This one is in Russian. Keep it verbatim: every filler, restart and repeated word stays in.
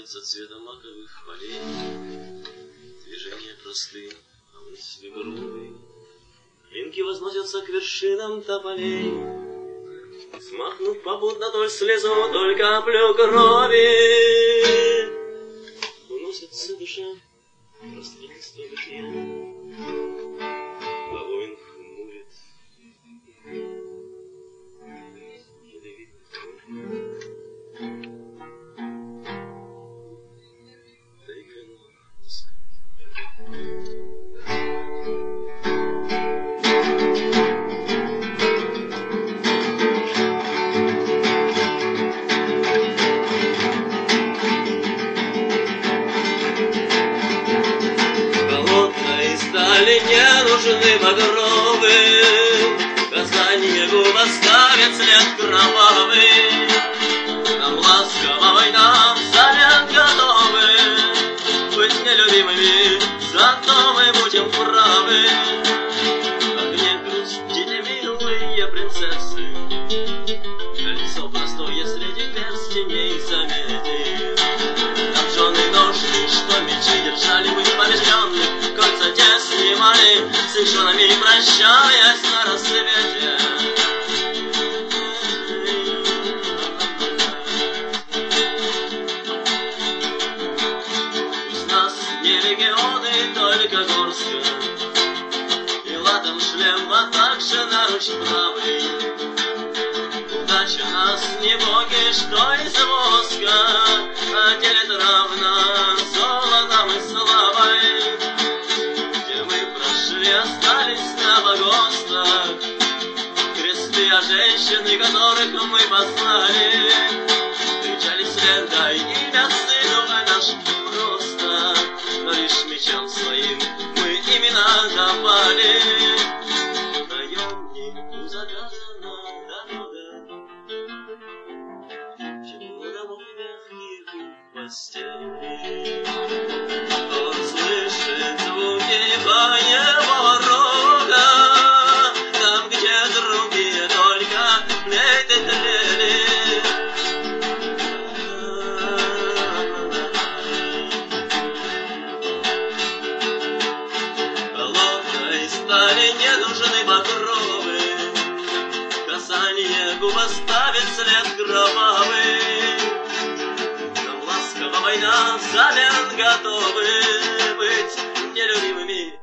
льется цветом маковых полей. Движения просты, а мысли грубы. Линки возносятся к вершинам тополей. Смахнув попутно то слезу, то каплю крови, уносится душа в пространство бытия. А воин хмурит ядовитый хмурь. Стали не нужны багровы, касание губ оставит след кровавый. Нам ласково война, взамен готовы быть нелюбимыми, зато мы будем правы. Ах, не грустите, милые принцессы, лицо простое среди перстеней заметит. Обжженный ножны, что мечи держали мы побежденных, кольца те снимали, с их женами прощаясь на рассвете. Пусть нас не легионы, только горстка, и ладом шлем, а также наруч правый. Удача нас не боги, что из воска, а делит равно золотом и славой. Где мы прошли, остались на погостах кресты, а женщины, которых мы послали, кричали вслед: дай имя сыну наш просто, но лишь мечом своим мы имена давали. Наемнику заказана дорога, чего домов мягких постелей. Он слышит звуки боевого рога, там, где другие только флейты тлели. Холодной стали не нужны покровы, касание губ оставит след кровавый. Нам ласково война, взамен готовы быть нелюбимыми,